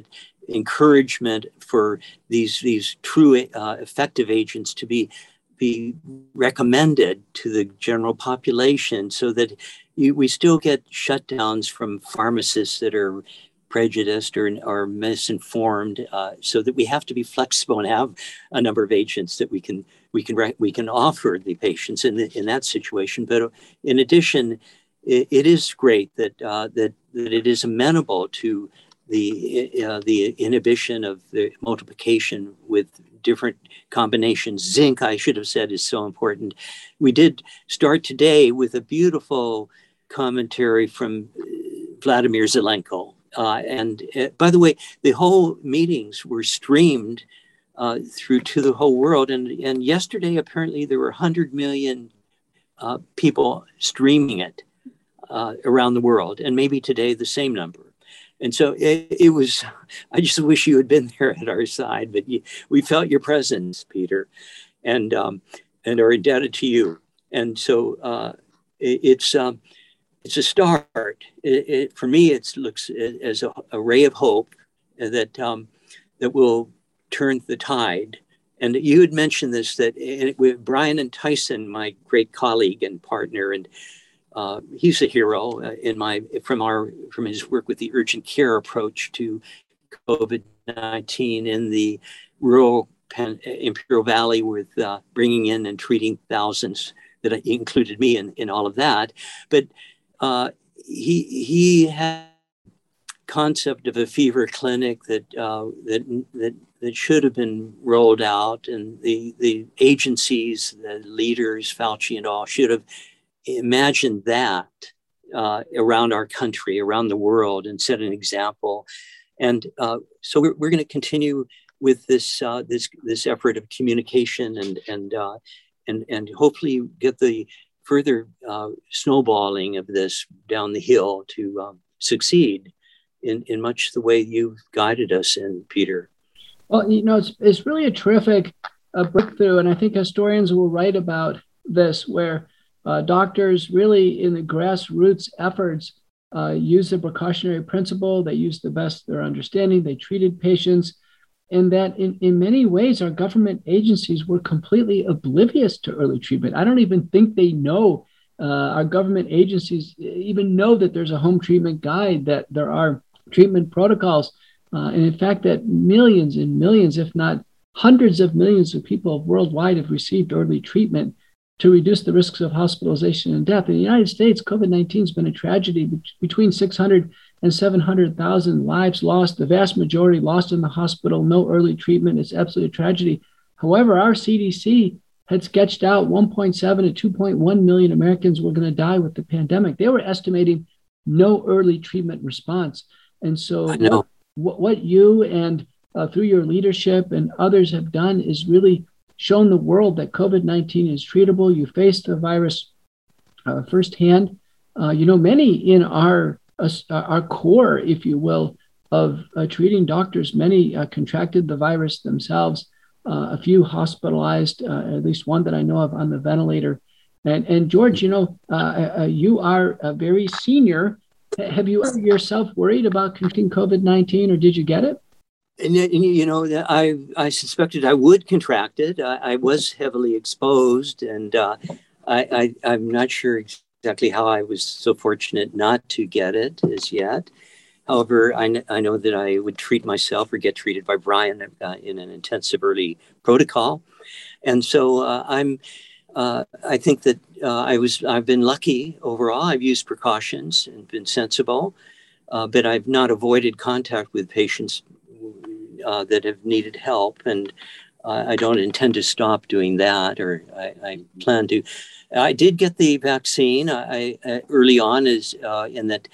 encouragement for these these true uh, effective agents to be be recommended to the general population, so that you, we still get shutdowns from pharmacists that are prejudiced or, or misinformed, uh, so that we have to be flexible and have a number of agents that we can we can we can offer the patients in the, in that situation. But in addition, it, it is great that uh, that that it is amenable to the uh, the inhibition of the multiplication with different combinations. Zinc, I should have said, is so important. We did start today with a beautiful commentary from Vladimir Zelenko. Uh, and uh, by the way, the whole meetings were streamed uh, through to the whole world. And, and yesterday, apparently, there were one hundred million uh, people streaming it uh, around the world. And maybe today, the same number. And so it, it was, I just wish you had been there at our side, but you, we felt your presence, Peter, and um, and are indebted to you. And so uh, it, it's um, it's a start. It, it, for me, it looks as a, a ray of hope that um, that will turn the tide. And you had mentioned this, that it, with Brian and Tyson, my great colleague and partner, and Uh, he's a hero uh, in my from our from his work with the urgent care approach to COVID nineteen in the rural Pan, Imperial Valley, with uh, bringing in and treating thousands. That included me in, in all of that. But uh, he he had concept of a fever clinic that uh, that that that should have been rolled out, and the the agencies, the leaders, Fauci and all, should have imagine that uh, around our country, around the world, and set an example. And uh, so we're, we're going to continue with this uh, this this effort of communication, and and uh, and and hopefully get the further uh, snowballing of this down the hill to um, succeed in in much the way you've guided us in, Peter. Well, you know, it's it's really a terrific uh, breakthrough, and I think historians will write about this, where Uh, doctors really in the grassroots efforts uh, use the precautionary principle. They used the best of their understanding. They treated patients, and that in, in many ways, our government agencies were completely oblivious to early treatment. I don't even think they know, uh, our government agencies even know that there's a home treatment guide, that there are treatment protocols. Uh, and in fact, that millions and millions, if not hundreds of millions of people worldwide have received early treatment to reduce the risks of hospitalization and death. In the United States, COVID nineteen has been a tragedy. Between six hundred and seven hundred thousand lives lost, the vast majority lost in the hospital, no early treatment. It's absolutely a tragedy. However, our C D C had sketched out one point seven to two point one million Americans were going to die with the pandemic. They were estimating no early treatment response. And so what, what you and uh, through your leadership and others have done is really shown the world that COVID nineteen is treatable. You faced the virus uh, firsthand. Uh, you know, many in our uh, our core, if you will, of uh, treating doctors, many uh, contracted the virus themselves. Uh, a few hospitalized, uh, at least one that I know of on the ventilator. And, and George, you know, uh, uh, you are a very senior. Have you ever yourself worried about contracting COVID nineteen, or did you get it? And, and you know, I I suspected I would contract it. I, I was heavily exposed, and uh, I, I I'm not sure exactly how I was so fortunate not to get it as yet. However, I, kn- I know that I would treat myself or get treated by Brian uh, in an intensive early protocol, and so uh, I'm. Uh, I think that uh, I was. I've been lucky overall. I've used precautions and been sensible, uh, but I've not avoided contact with patients Uh, that have needed help, and uh, I don't intend to stop doing that, or I, I plan to. I did get the vaccine I, I early on, is uh, in that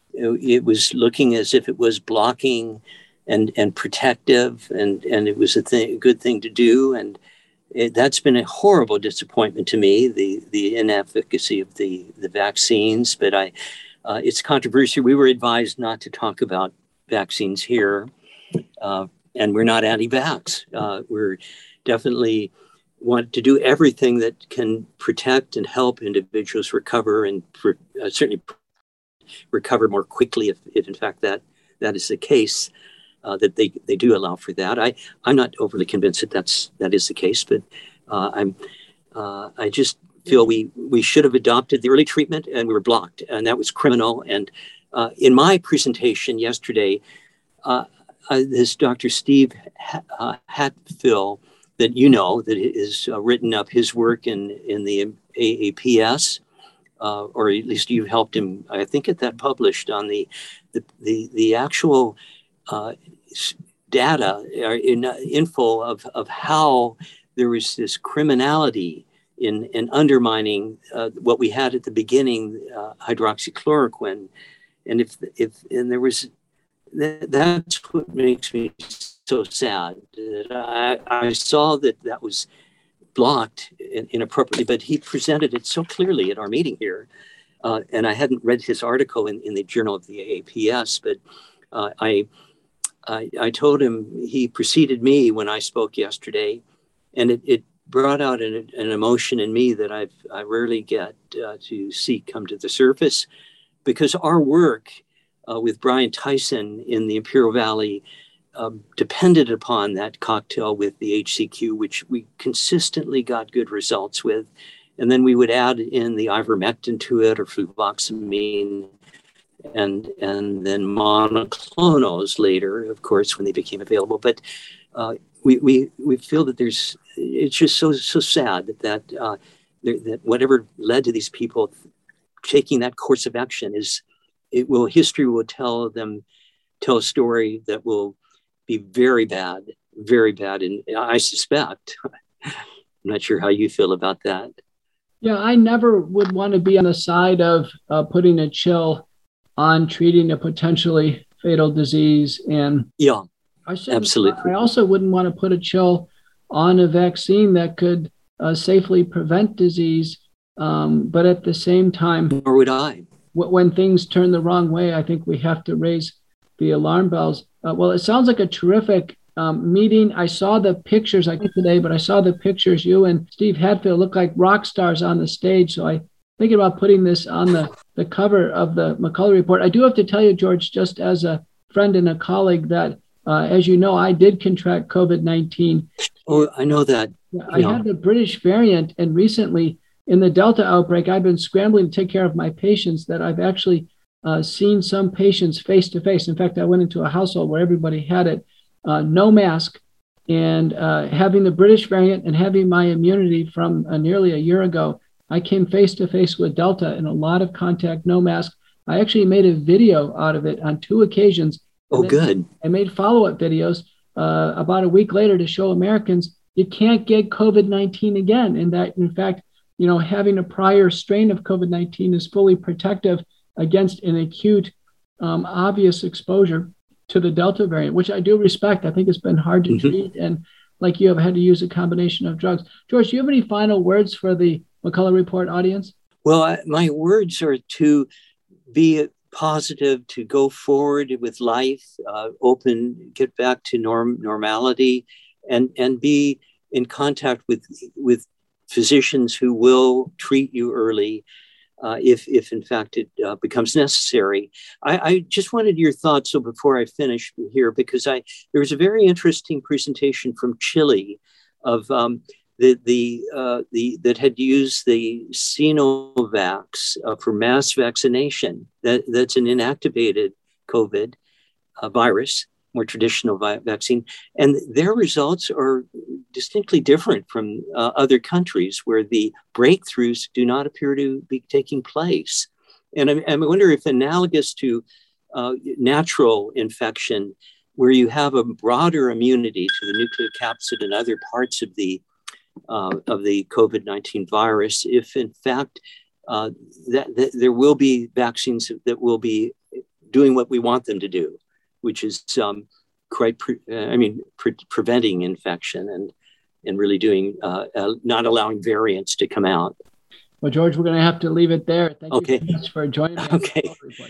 it was looking as if it was blocking and and protective, and and it was a, thing, a good thing to do, and it, that's been a horrible disappointment to me, the the inefficacy of the the vaccines. But I, uh, it's controversial. We were advised not to talk about vaccines here. Uh, and we're not anti-vax. Uh, we're definitely want to do everything that can protect and help individuals recover, and for, uh, certainly recover more quickly if, if in fact that that is the case. uh, that they, they do allow for that. I, I'm not overly convinced that that's, that is the case, but uh, I'm uh, I just feel we, we should have adopted the early treatment, and we were blocked, and that was criminal. And uh, in my presentation yesterday, uh, uh, this Doctor Steve uh, Hatfill, that you know, that has uh, written up his work in, in the A A P S, uh, or at least you helped him, I think, get that published on the the the, the actual uh, data or in, uh, info of, of how there was this criminality in, in undermining uh, what we had at the beginning, uh, hydroxychloroquine. And if, if, and there was, that, that's what makes me so sad. That I, I saw that that was blocked in, inappropriately, but he presented it so clearly at our meeting here. Uh, and I hadn't read his article in, in the Journal of the A A P S, but uh, I, I, I told him, he preceded me when I spoke yesterday, and it, it brought out an, an emotion in me that I've, I rarely get uh, to see come to the surface, because our work uh, with Brian Tyson in the Imperial Valley um, depended upon that cocktail with the H C Q, which we consistently got good results with. And then we would add in the ivermectin to it, or fluvoxamine, and and then monoclonals later, of course, when they became available. But uh, we we we feel that there's, it's just so so sad that that, uh, that whatever led to these people taking that course of action is, it will, history will tell them, tell a story that will be very bad, very bad. And I suspect, I'm not sure how you feel about that. Yeah, I never would want to be on the side of uh, putting a chill on treating a potentially fatal disease. And yeah, I should, absolutely. I also wouldn't want to put a chill on a vaccine that could uh, safely prevent disease. Um, but at the same time, nor would I. W- when things turn the wrong way, I think we have to raise the alarm bells. Uh, well, it sounds like a terrific um, meeting. I saw the pictures I think today, but I saw the pictures. You and Steve Hatfill look like rock stars on the stage. So I thinking about putting this on the, the cover of the McCullough Report. I do have to tell you, George, just as a friend and a colleague, that uh, as you know, I did contract COVID nineteen. Oh, I know that. I yeah. had the British variant, and recently in the Delta outbreak, I've been scrambling to take care of my patients, that I've actually uh, seen some patients face to face. In fact, I went into a household where everybody had it, uh, no mask, and uh, having the British variant and having my immunity from uh, nearly a year ago, I came face to face with Delta in a lot of contact, no mask. I actually made a video out of it on two occasions. Oh, good. I made follow-up videos uh, about a week later to show Americans you can't get COVID nineteen again. And that, in fact, you know, having a prior strain of COVID nineteen is fully protective against an acute, um, obvious exposure to the Delta variant, which I do respect. I think it's been hard to mm-hmm. treat. And like you have had to use a combination of drugs. George, do you have any final words for the McCullough Report audience? Well, I, my words are to be positive, to go forward with life, uh, open, get back to norm normality, and and be in contact with with physicians who will treat you early uh, if if in fact it uh, becomes necessary. I, I just wanted your thoughts. So before I finish here, because I there was a very interesting presentation from Chile of um, the the uh, the that had used the Sinovac uh, for mass vaccination. That that's an inactivated COVID uh, virus, more traditional vi- vaccine, and their results are distinctly different from uh, other countries where the breakthroughs do not appear to be taking place. And I, I wonder if analogous to uh, natural infection, where you have a broader immunity to the nucleocapsid and other parts of the Uh, of the COVID nineteen virus, if in fact uh, that, that there will be vaccines that will be doing what we want them to do, which is um, quite, pre- uh, I mean, pre- preventing infection and and really doing, uh, uh, not allowing variants to come out. Well, George, we're going to have to leave it there. Thank okay. you so much for joining me. Okay.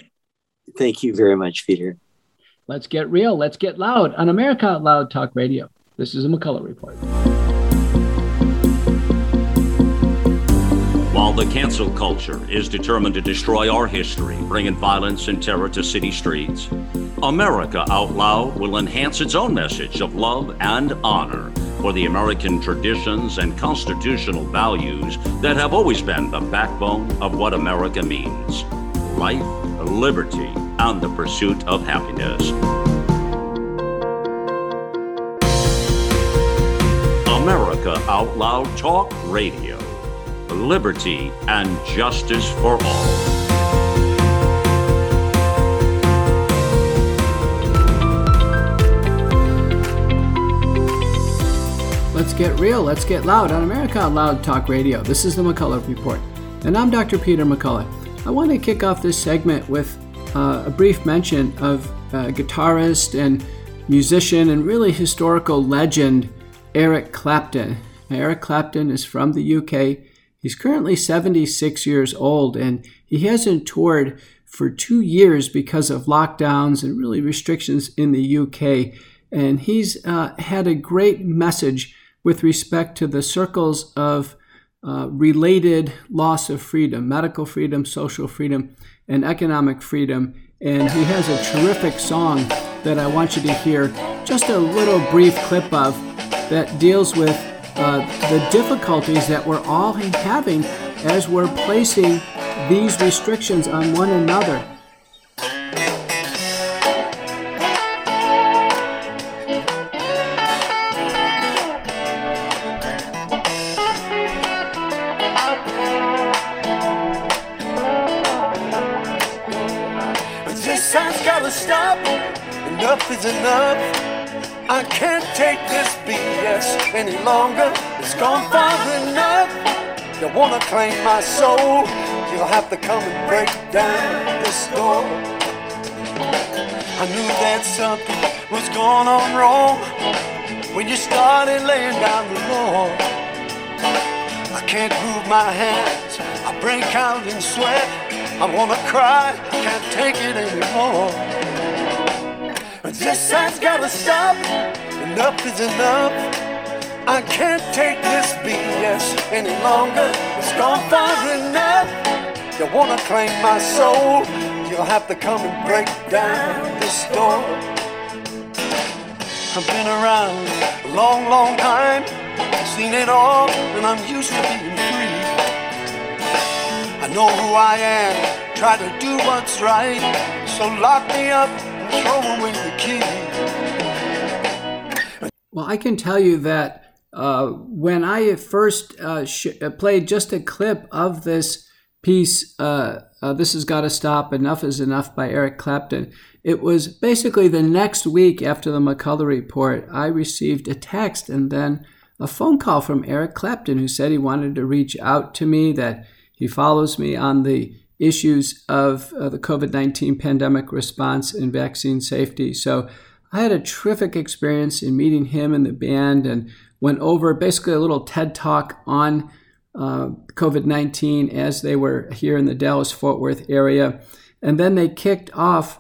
Thank you very much, Peter. Let's get real. Let's get loud on America Out Loud Talk Radio. This is a McCullough Report. While the cancel culture is determined to destroy our history, bringing violence and terror to city streets, America Out Loud will enhance its own message of love and honor for the American traditions and constitutional values that have always been the backbone of what America means: life, liberty, and the pursuit of happiness. America Out Loud Talk Radio. Liberty and justice for all. Let's get real, let's get loud on America Out Loud Talk Radio. This is the McCullough Report, and I'm Doctor Peter McCullough. I want to kick off this segment with uh, a brief mention of uh, guitarist and musician and really historical legend Eric Clapton. Now, Eric Clapton is from the U K. He's currently seventy-six years old, and he hasn't toured for two years because of lockdowns and really restrictions in the U K. And he's uh, had a great message with respect to the circles of uh, related loss of freedom, medical freedom, social freedom, and economic freedom. And he has a terrific song that I want you to hear just a little brief clip of that deals with uh, the difficulties that we're all having as we're placing these restrictions on one another. This has gotta stop. Enough is enough. I can't take this B S any longer. It's gone far enough. You wanna claim my soul, you'll have to come and break down this door. I knew that something was going on wrong when you started laying down the law. I can't move my hands, I break out in sweat. I wanna cry, I can't take it anymore. This has gotta stop. Enough is enough. I can't take this B S any longer. It's gone far enough. You wanna claim my soul, you'll have to come and break down this door. I've been around a long, long time, seen it all, and I'm used to being free. I know who I am, try to do what's right, so lock me up. Well, I can tell you that uh, when I first uh, sh- played just a clip of this piece, uh, uh, This Has Gotta Stop, Enough Is Enough by Eric Clapton, it was basically the next week after the McCullough Report, I received a text and then a phone call from Eric Clapton, who said he wanted to reach out to me, that he follows me on the issues of uh, the covid nineteen pandemic response and vaccine safety. So I had a terrific experience in meeting him and the band, and went over basically a little TED Talk on uh, covid nineteen as they were here in the Dallas-Fort Worth area. And then they kicked off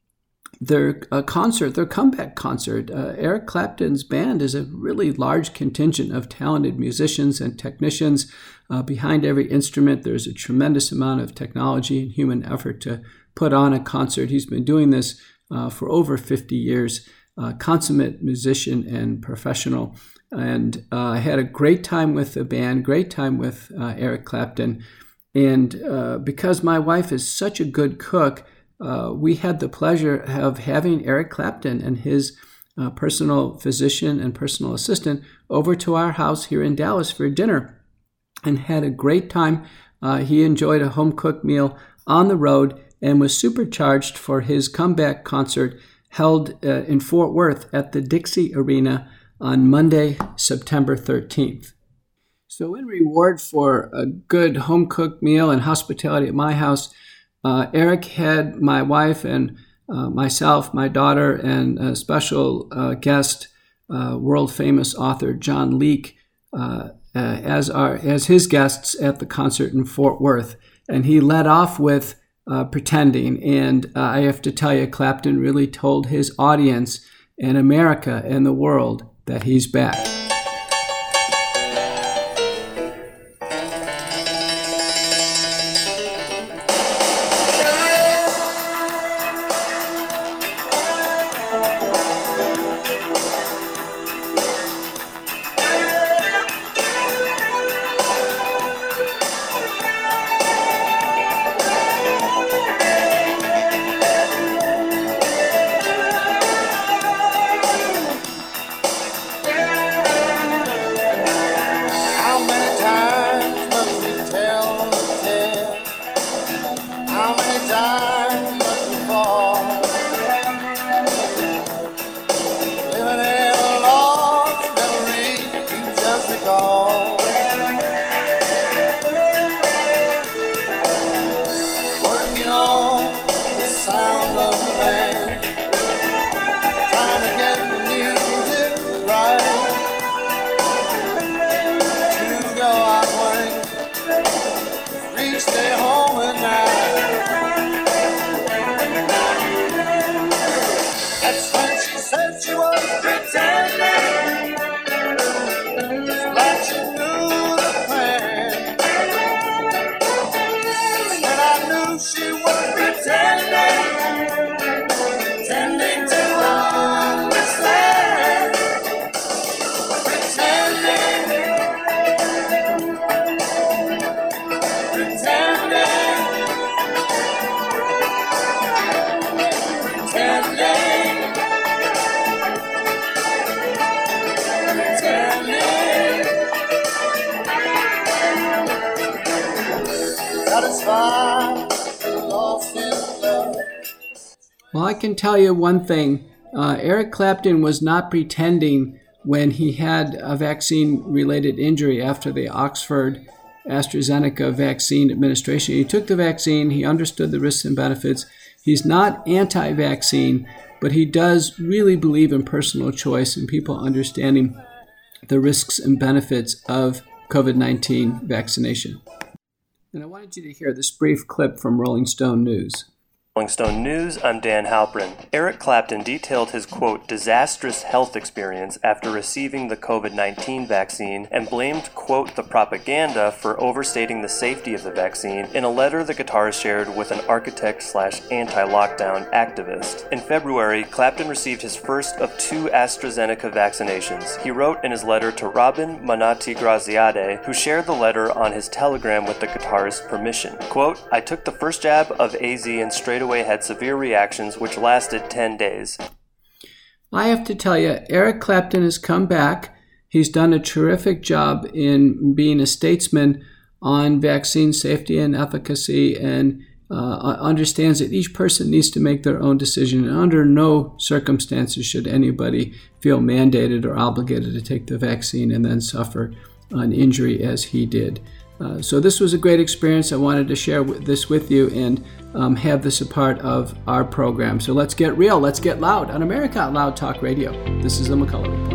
their uh, concert, their comeback concert. Uh, Eric Clapton's band is a really large contingent of talented musicians and technicians. Uh, behind every instrument, there's a tremendous amount of technology and human effort to put on a concert. He's been doing this uh, for over fifty years, uh, consummate musician and professional. And uh, I had a great time with the band, great time with uh, Eric Clapton. And uh, because my wife is such a good cook, uh, we had the pleasure of having Eric Clapton and his uh, personal physician and personal assistant over to our house here in Dallas for dinner, and had a great time. Uh, he enjoyed a home-cooked meal on the road and was supercharged for his comeback concert held uh, in Fort Worth at the Dixie Arena on Monday, September thirteenth. So in reward for a good home-cooked meal and hospitality at my house, uh, Eric had my wife and uh, myself, my daughter, and a special uh, guest, uh, world-famous author John Leake, uh, Uh, as our as his guests at the concert in Fort Worth. And he led off with uh, Pretending. And uh, I have to tell you, Clapton really told his audience and America and the world that he's back. satisfied, lost in love. Well, I can tell you one thing. Uh, Eric Clapton was not pretending when he had a vaccine-related injury after the Oxford AstraZeneca vaccine administration. He took the vaccine. He understood the risks and benefits. He's not anti-vaccine, but he does really believe in personal choice and people understanding the risks and benefits of COVID nineteen vaccination. And I wanted you to hear this brief clip from Rolling Stone News. Rolling Stone News, I'm Dan Halprin. Eric Clapton detailed his, quote, disastrous health experience after receiving the COVID nineteen vaccine and blamed, quote, the propaganda for overstating the safety of the vaccine in a letter the guitarist shared with an architect slash anti-lockdown activist. In February, Clapton received his first of two AstraZeneca vaccinations. He wrote in his letter to Robin Manati-Graziade, who shared the letter on his Telegram with the guitarist's permission. Quote, I took the first jab of A Z and straight away had severe reactions which lasted ten days. I have to tell you, Eric Clapton has come back. He's done a terrific job in being a statesman on vaccine safety and efficacy, and uh, understands that each person needs to make their own decision. And under no circumstances should anybody feel mandated or obligated to take the vaccine and then suffer an injury as he did. Uh, so this was a great experience. I wanted to share this with you and um, have this a part of our program. So let's get real, let's get loud on America Out Loud Talk Radio. This is the McCullough Report.